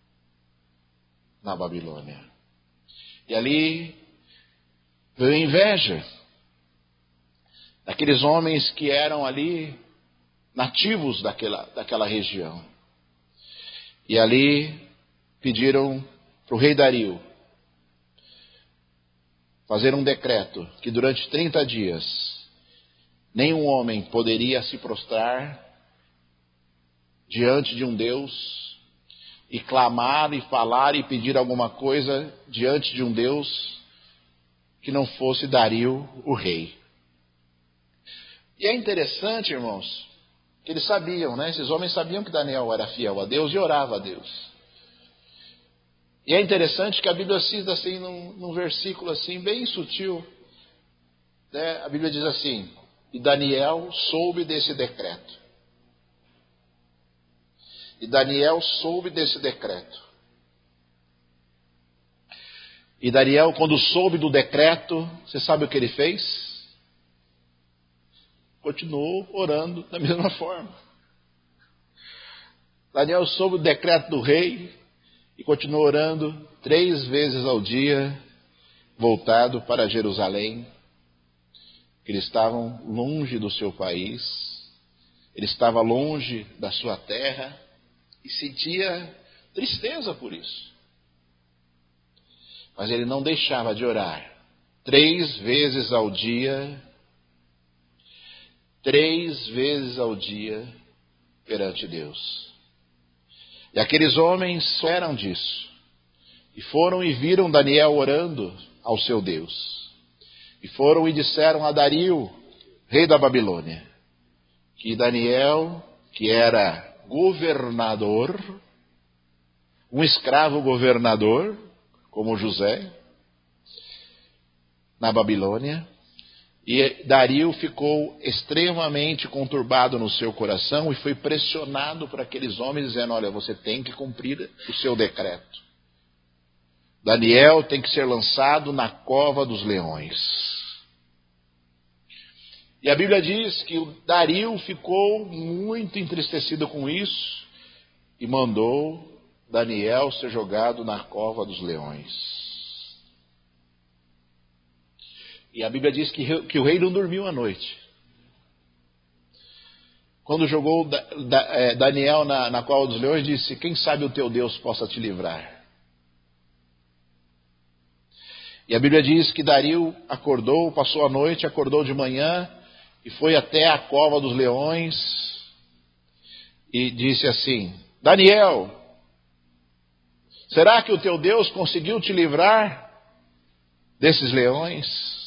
na Babilônia. E ali veio inveja daqueles homens que eram ali nativos daquela região. E ali pediram para o rei Dario fazer um decreto que durante 30 dias nenhum homem poderia se prostrar diante de um Deus e clamar e falar e pedir alguma coisa diante de um Deus que não fosse Dario, o rei. E é interessante, irmãos, que eles sabiam, né? Esses homens sabiam que Daniel era fiel a Deus e orava a Deus. E é interessante que a Bíblia cita assim, num versículo assim, bem sutil, né? A Bíblia diz assim: e Daniel soube desse decreto. E Daniel soube desse decreto. E Daniel, quando soube do decreto, você sabe o que ele fez? Continuou orando da mesma forma. Daniel soube do decreto do rei e continuou orando 3 vezes ao dia, voltado para Jerusalém. Eles estavam longe do seu país, ele estava longe da sua terra e sentia tristeza por isso. Mas ele não deixava de orar 3 vezes ao dia, 3 vezes ao dia perante Deus. E aqueles homens souberam disso e foram e viram Daniel orando ao seu Deus. E foram e disseram a Dario, rei da Babilônia, que Daniel, que era governador, um escravo governador, como José, na Babilônia, e Dario ficou extremamente conturbado no seu coração e foi pressionado por aqueles homens, dizendo: olha, você tem que cumprir o seu decreto. Daniel tem que ser lançado na cova dos leões. E a Bíblia diz que o Dario ficou muito entristecido com isso e mandou Daniel ser jogado na cova dos leões. E a Bíblia diz que o rei não dormiu à noite. Quando jogou Daniel na cova dos leões, disse: quem sabe o teu Deus possa te livrar. E a Bíblia diz que Dario acordou, passou a noite, acordou de manhã e foi até a cova dos leões e disse assim: Daniel, será que o teu Deus conseguiu te livrar desses leões?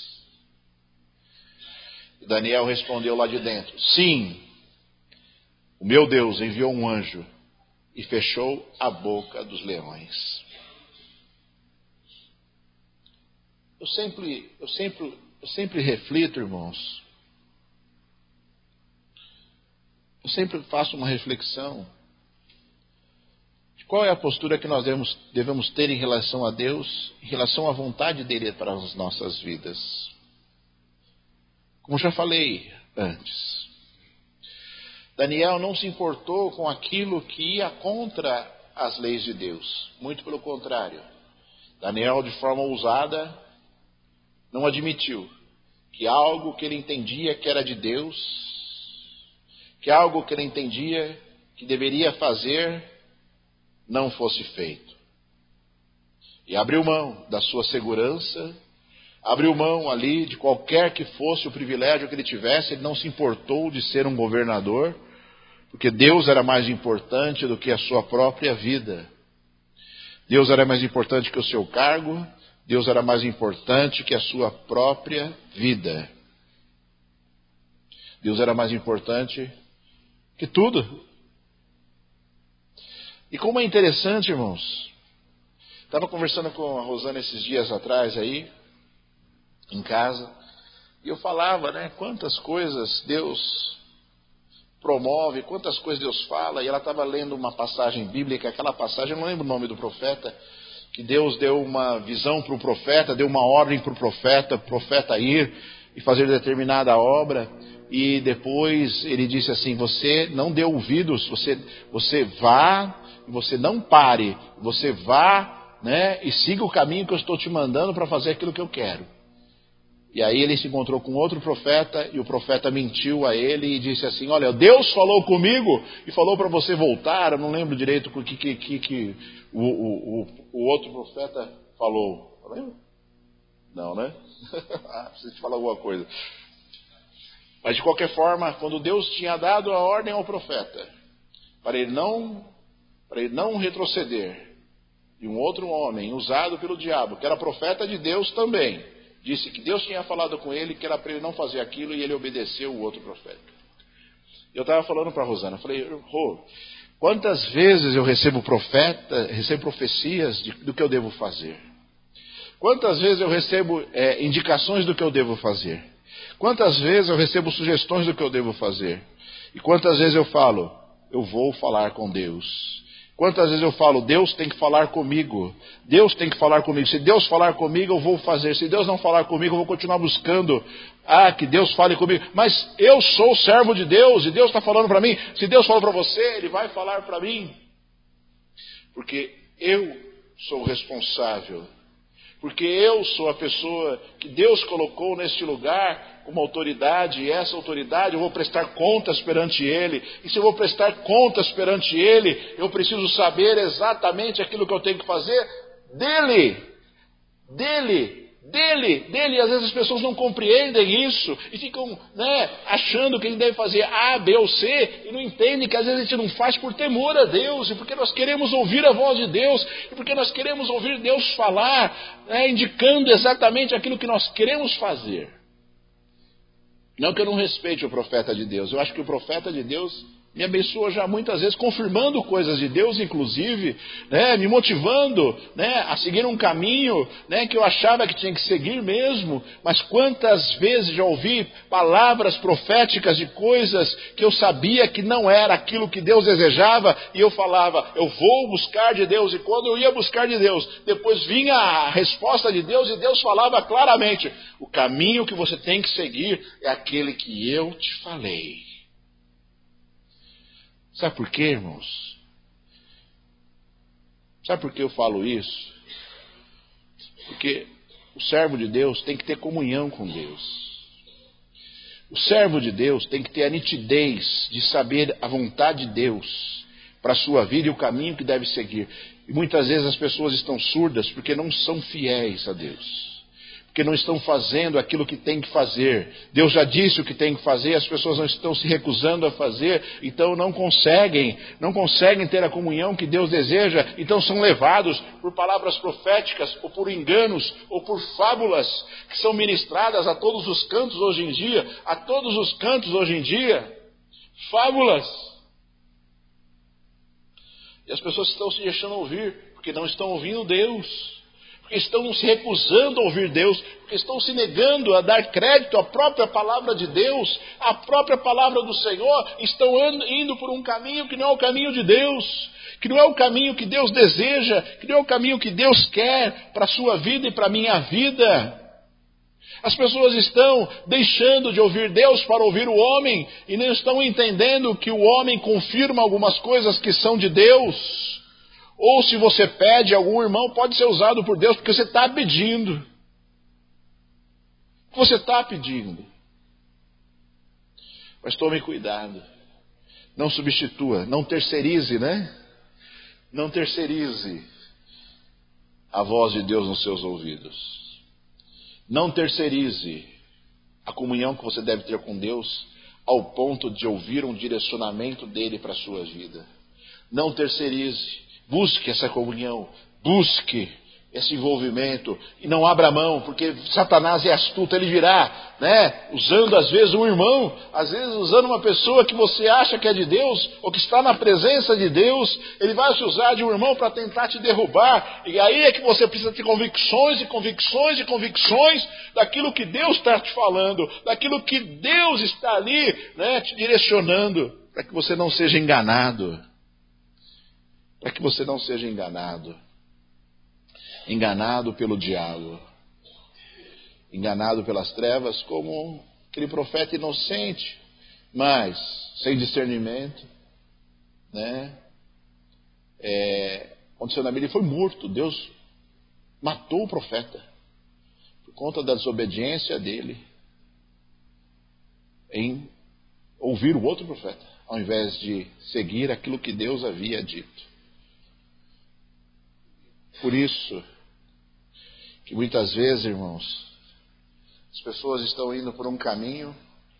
E Daniel respondeu lá de dentro: sim, o meu Deus enviou um anjo e fechou a boca dos leões. Eu sempre reflito, irmãos. Eu sempre faço uma reflexão de qual é a postura que nós devemos ter em relação a Deus, em relação à vontade dele para as nossas vidas. Como já falei antes, Daniel não se importou com aquilo que ia contra as leis de Deus. Muito pelo contrário. Daniel, de forma ousada, não admitiu que algo que ele entendia que era de Deus, que algo que ele entendia que deveria fazer, não fosse feito. E abriu mão da sua segurança, abriu mão ali de qualquer que fosse o privilégio que ele tivesse. Ele não se importou de ser um governador, porque Deus era mais importante do que a sua própria vida. Deus era mais importante que o seu cargo, Deus era mais importante que a sua própria vida. Deus era mais importante que tudo. E como é interessante, irmãos, estava conversando com a Rosana esses dias atrás aí, em casa, e eu falava, né, quantas coisas Deus promove, quantas coisas Deus fala, e ela estava lendo uma passagem bíblica, aquela passagem, eu não lembro o nome do profeta, que Deus deu uma visão para o profeta, deu uma ordem para o profeta ir e fazer determinada obra, e depois ele disse assim: você não dê ouvidos, você vá, você não pare, você vá, né, e siga o caminho que eu estou te mandando para fazer aquilo que eu quero. E aí ele se encontrou com outro profeta, e o profeta mentiu a ele e disse assim: olha, Deus falou comigo e falou para você voltar. Eu não lembro direito o que o outro profeta falou. Lembra? Não, né? Preciso te falar alguma coisa. Mas de qualquer forma, quando Deus tinha dado a ordem ao profeta para ele não retroceder, e um outro homem usado pelo diabo, que era profeta de Deus também, disse que Deus tinha falado com ele que era para ele não fazer aquilo, e ele obedeceu o outro profeta. Eu estava falando para a Rosana, falei, Rô, quantas vezes eu recebo profecias do que eu devo fazer? Quantas vezes eu recebo indicações do que eu devo fazer? Quantas vezes eu recebo sugestões do que eu devo fazer? E quantas vezes eu falo, eu vou falar com Deus? Quantas vezes eu falo, Deus tem que falar comigo. Deus tem que falar comigo. Se Deus falar comigo, eu vou fazer. Se Deus não falar comigo, eu vou continuar buscando. Que Deus fale comigo. Mas eu sou servo de Deus e Deus está falando para mim. Se Deus falou para você, Ele vai falar para mim. Porque eu sou responsável. Porque eu sou a pessoa que Deus colocou neste lugar como autoridade, e essa autoridade eu vou prestar contas perante Ele. E se eu vou prestar contas perante Ele, eu preciso saber exatamente aquilo que eu tenho que fazer dEle. E às vezes as pessoas não compreendem isso e ficam achando que a gente deve fazer A, B ou C, e não entendem que às vezes a gente não faz por temor a Deus, e porque nós queremos ouvir a voz de Deus, e porque nós queremos ouvir Deus falar, indicando exatamente aquilo que nós queremos fazer. Não que eu não respeite o profeta de Deus, eu acho que o profeta de Deus me abençoa já muitas vezes, confirmando coisas de Deus, inclusive, me motivando a seguir um caminho que eu achava que tinha que seguir mesmo. Mas quantas vezes já ouvi palavras proféticas de coisas que eu sabia que não era aquilo que Deus desejava, e eu falava, eu vou buscar de Deus, e quando eu ia buscar de Deus, depois vinha a resposta de Deus, e Deus falava claramente, o caminho que você tem que seguir é aquele que eu te falei. Sabe por quê, irmãos? Sabe por que eu falo isso? Porque o servo de Deus tem que ter comunhão com Deus. O servo de Deus tem que ter a nitidez de saber a vontade de Deus para a sua vida e o caminho que deve seguir. E muitas vezes as pessoas estão surdas porque não são fiéis a Deus. Porque não estão fazendo aquilo que tem que fazer. Deus já disse o que tem que fazer, as pessoas não estão se recusando a fazer, então não conseguem ter a comunhão que Deus deseja, então são levados por palavras proféticas, ou por enganos, ou por fábulas, que são ministradas a todos os cantos hoje em dia, fábulas. E as pessoas estão se deixando ouvir, porque não estão ouvindo Deus. Porque estão se recusando a ouvir Deus, porque estão se negando a dar crédito à própria palavra de Deus, à própria palavra do Senhor, estão indo por um caminho que não é o caminho de Deus, que não é o caminho que Deus deseja, que não é o caminho que Deus quer para a sua vida e para a minha vida. As pessoas estão deixando de ouvir Deus para ouvir o homem, e não estão entendendo que o homem confirma algumas coisas que são de Deus. Ou se você pede, algum irmão pode ser usado por Deus porque você está pedindo. Você está pedindo. Mas tome cuidado. Não substitua, não terceirize, Não terceirize a voz de Deus nos seus ouvidos. Não terceirize a comunhão que você deve ter com Deus ao ponto de ouvir um direcionamento dele para a sua vida. Não terceirize. Busque essa comunhão, busque esse envolvimento e não abra mão, porque Satanás é astuto, ele virá, usando às vezes um irmão, às vezes usando uma pessoa que você acha que é de Deus, ou que está na presença de Deus, ele vai se usar de um irmão para tentar te derrubar, e aí é que você precisa ter convicções daquilo que Deus está te falando, daquilo que Deus está ali, te direcionando, para que você não seja enganado. Para que você não seja enganado pelo diabo, enganado pelas trevas, como aquele profeta inocente, mas sem discernimento, aconteceu na Bíblia, ele foi morto. Deus matou o profeta por conta da desobediência dele em ouvir o outro profeta, ao invés de seguir aquilo que Deus havia dito. Por isso, que muitas vezes, irmãos, as pessoas estão indo por um caminho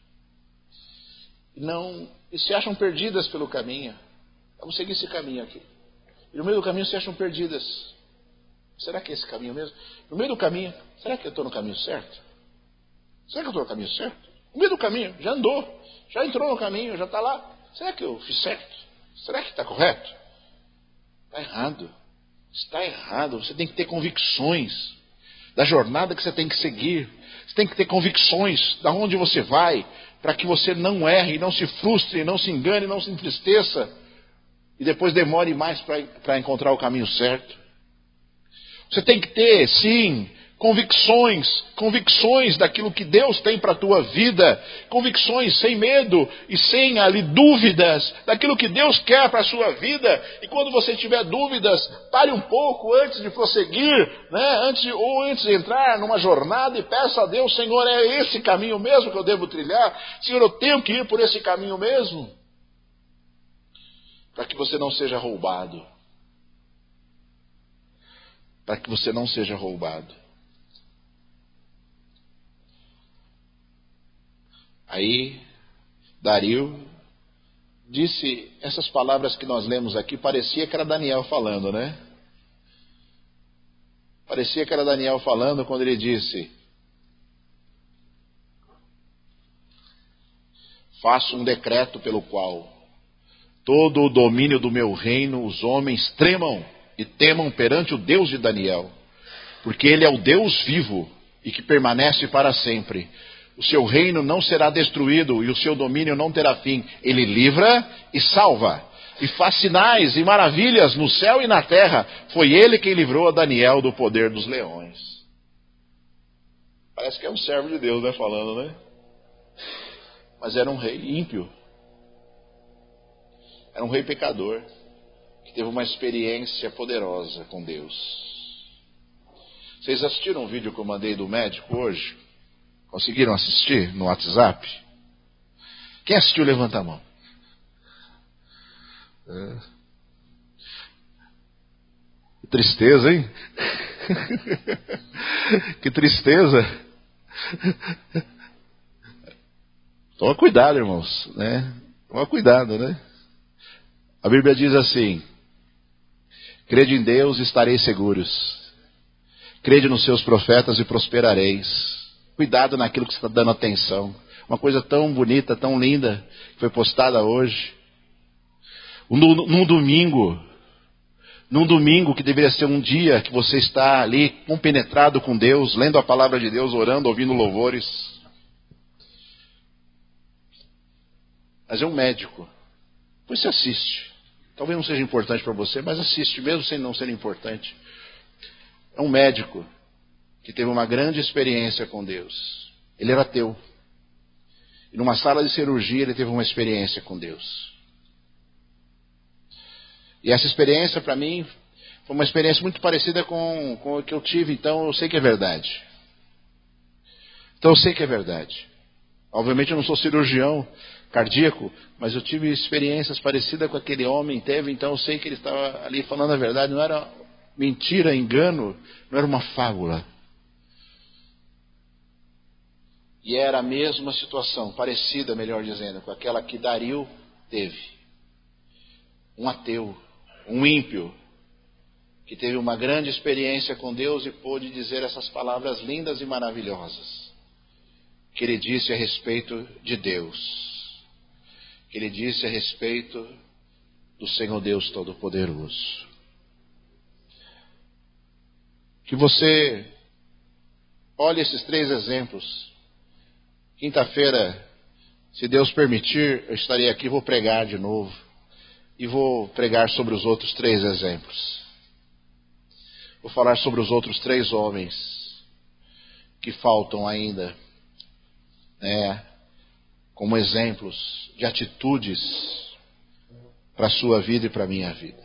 e se acham perdidas pelo caminho. Vamos seguir esse caminho aqui. E no meio do caminho se acham perdidas. Será que é esse caminho mesmo? No meio do caminho, será que eu estou no caminho certo? Será que eu estou no caminho certo? No meio do caminho, já andou, já entrou no caminho, já está lá. Será que eu fiz certo? Será que está correto? Está errado. Está errado. Você tem que ter convicções da jornada que você tem que seguir. Você tem que ter convicções de onde você vai, para que você não erre, não se frustre, não se engane, não se entristeça e depois demore mais para encontrar o caminho certo. Você tem que ter, sim, convicções daquilo que Deus tem para a tua vida, convicções sem medo e sem ali dúvidas daquilo que Deus quer para a sua vida. E quando você tiver dúvidas, pare um pouco antes de prosseguir, né? Antes de entrar numa jornada e peça a Deus: Senhor, é esse caminho mesmo que eu devo trilhar? Senhor, eu tenho que ir por esse caminho mesmo? Para que você não seja roubado. Para que você não seja roubado. Aí, Dario disse essas palavras que nós lemos aqui, parecia que era Daniel falando, né? Parecia que era Daniel falando quando ele disse: faço um decreto pelo qual todo o domínio do meu reino os homens tremam e temam perante o Deus de Daniel, porque ele é o Deus vivo e que permanece para sempre. O seu reino não será destruído e o seu domínio não terá fim. Ele livra e salva, e faz sinais e maravilhas no céu e na terra. Foi ele quem livrou a Daniel do poder dos leões. Parece que é um servo de Deus, né, falando, né? Mas era um rei ímpio. Era um rei pecador, que teve uma experiência poderosa com Deus. Vocês assistiram o vídeo que eu mandei do médico hoje? Conseguiram assistir no WhatsApp? Quem assistiu, levanta a mão. Que tristeza, hein? Que tristeza. Toma cuidado, irmãos, né? Toma cuidado, né? A Bíblia diz assim: crede em Deus e estareis seguros. Crede nos seus profetas e prosperareis. Cuidado naquilo que você está dando atenção. Uma coisa tão bonita, tão linda, que foi postada hoje. Num domingo que deveria ser um dia que você está ali compenetrado com Deus, lendo a palavra de Deus, orando, ouvindo louvores. Mas é um médico. Pois você assiste. Talvez não seja importante para você, mas assiste, mesmo sem não ser importante. É um médico que teve uma grande experiência com Deus. Ele era ateu. E numa sala de cirurgia ele teve uma experiência com Deus. E essa experiência para mim foi uma experiência muito parecida com o que eu tive, então eu sei que é verdade. Obviamente eu não sou cirurgião cardíaco, mas eu tive experiências parecidas com aquele homem teve, então eu sei que ele estava ali falando a verdade, não era mentira, engano, não era uma fábula. E era a mesma situação, parecida, melhor dizendo, com aquela que Dario teve. Um ateu, um ímpio, que teve uma grande experiência com Deus e pôde dizer essas palavras lindas e maravilhosas, que ele disse a respeito de Deus, que ele disse a respeito do Senhor Deus Todo-Poderoso. Que você olhe esses 3 exemplos. Quinta-feira, se Deus permitir, eu estarei aqui, vou pregar de novo. E vou pregar sobre os outros 3 exemplos. Vou falar sobre os outros 3 homens que faltam ainda, né, como exemplos de atitudes para a sua vida e para a minha vida.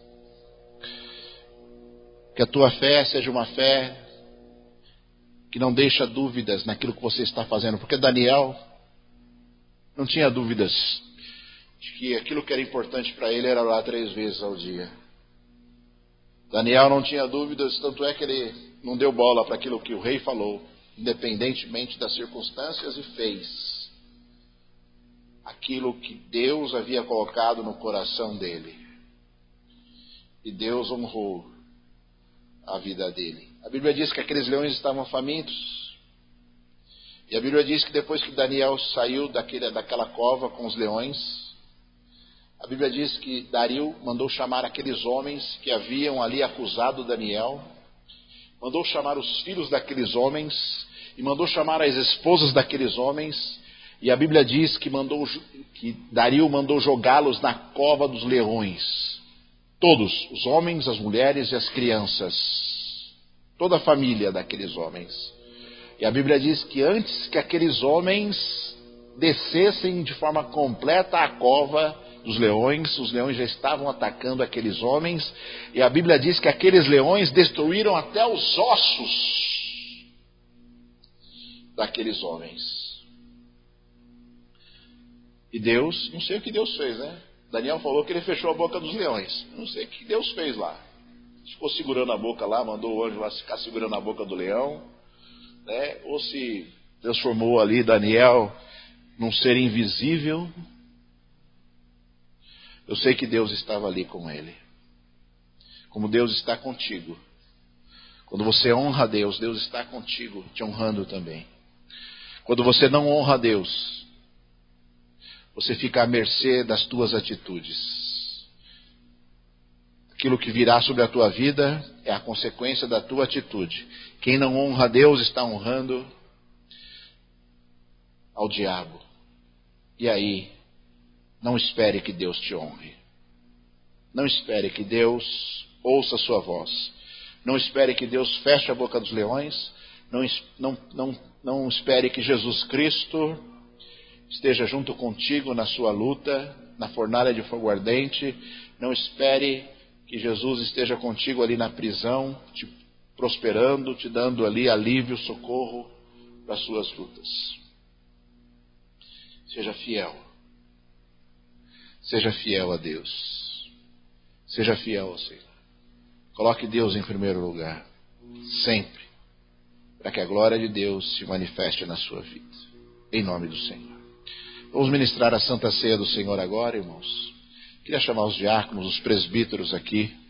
Que a tua fé seja uma fé que não deixa dúvidas naquilo que você está fazendo. Porque Daniel não tinha dúvidas de que aquilo que era importante para ele era orar 3 vezes ao dia. Daniel não tinha dúvidas, tanto é que ele não deu bola para aquilo que o rei falou, independentemente das circunstâncias, e fez aquilo que Deus havia colocado no coração dele. E Deus honrou a vida dele. A Bíblia diz que aqueles leões estavam famintos. E a Bíblia diz que depois que Daniel saiu daquela cova com os leões, a Bíblia diz que Dario mandou chamar aqueles homens que haviam ali acusado Daniel, mandou chamar os filhos daqueles homens e mandou chamar as esposas daqueles homens. E a Bíblia diz que Dario mandou jogá-los na cova dos leões. Todos, os homens, as mulheres e as crianças. Toda a família daqueles homens. E a Bíblia diz que antes que aqueles homens descessem de forma completa à cova dos leões, os leões já estavam atacando aqueles homens. E a Bíblia diz que aqueles leões destruíram até os ossos daqueles homens. E Deus, não sei o que Deus fez, né? Daniel falou que ele fechou a boca dos leões. Não sei o que Deus fez lá. Ficou segurando a boca lá, mandou o anjo lá ficar segurando a boca do leão, né? Ou se transformou ali Daniel num ser invisível. Eu sei que Deus estava ali com ele. Como Deus está contigo. Quando você honra a Deus, Deus está contigo, te honrando também. Quando você não honra a Deus, você fica à mercê das tuas atitudes. Aquilo que virá sobre a tua vida é a consequência da tua atitude. Quem não honra a Deus está honrando ao diabo. E aí, não espere que Deus te honre. Não espere que Deus ouça a sua voz. Não espere que Deus feche a boca dos leões. Não espere que Jesus Cristo esteja junto contigo na sua luta, na fornalha de fogo ardente. Não espere que Jesus esteja contigo ali na prisão, te prosperando, te dando ali alívio, socorro para as suas lutas. Seja fiel. Seja fiel a Deus. Seja fiel ao Senhor. Coloque Deus em primeiro lugar. Sempre. Para que a glória de Deus se manifeste na sua vida. Em nome do Senhor. Vamos ministrar a Santa Ceia do Senhor agora, irmãos. Queria chamar os diáconos, os presbíteros aqui.